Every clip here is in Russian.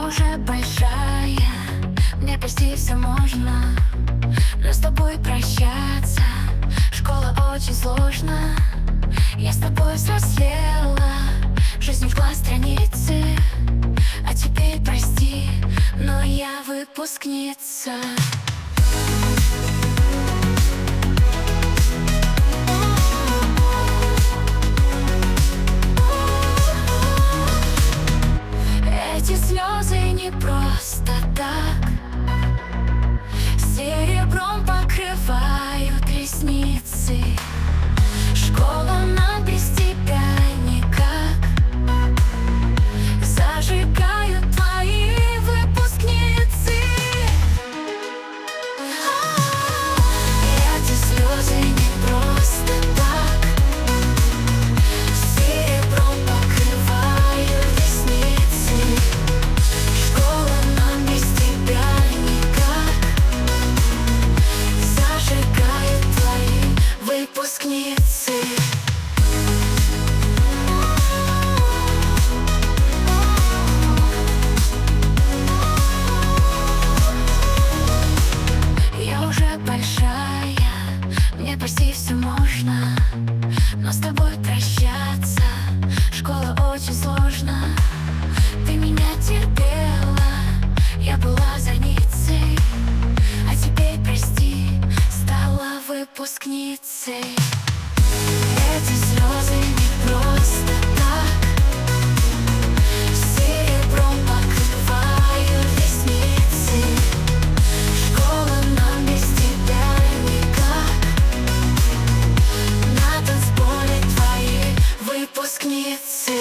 уже большая, мне почти все можно, но с тобой прощаться школа очень сложно. Я с тобой взрослела, жизнь вшла страницы, а теперь прости, но я выпускница. Эти слезы не просто так, серебром покрывают ресницы. Школа нам без тебя никак, зажигают твои выпускницы. Эти слезы не просто так, серебром покрывают ресницы. Школа нам без тебя никак, зажигают твои выпускницы. Мне почти все можно, но с тобой прощаться школа очень сложно. Ты меня терпела, я была заницей, а теперь прости, стала выпускницей. Эти слезы не просто так, серебром покрывают ресницы. Школа нам без тебя никак, на танцполе твои выпускницы.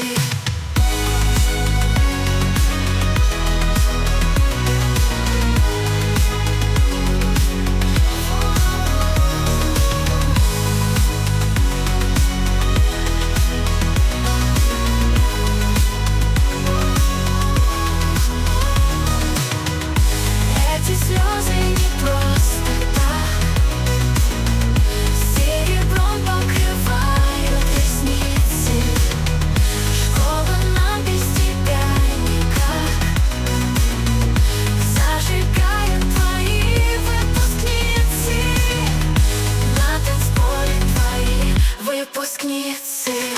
Эти слезы не просто так, серебром покрывают ресницы. Школа нам без тебя никак, зажигают твои выпускницы. На танцполе твои выпускницы.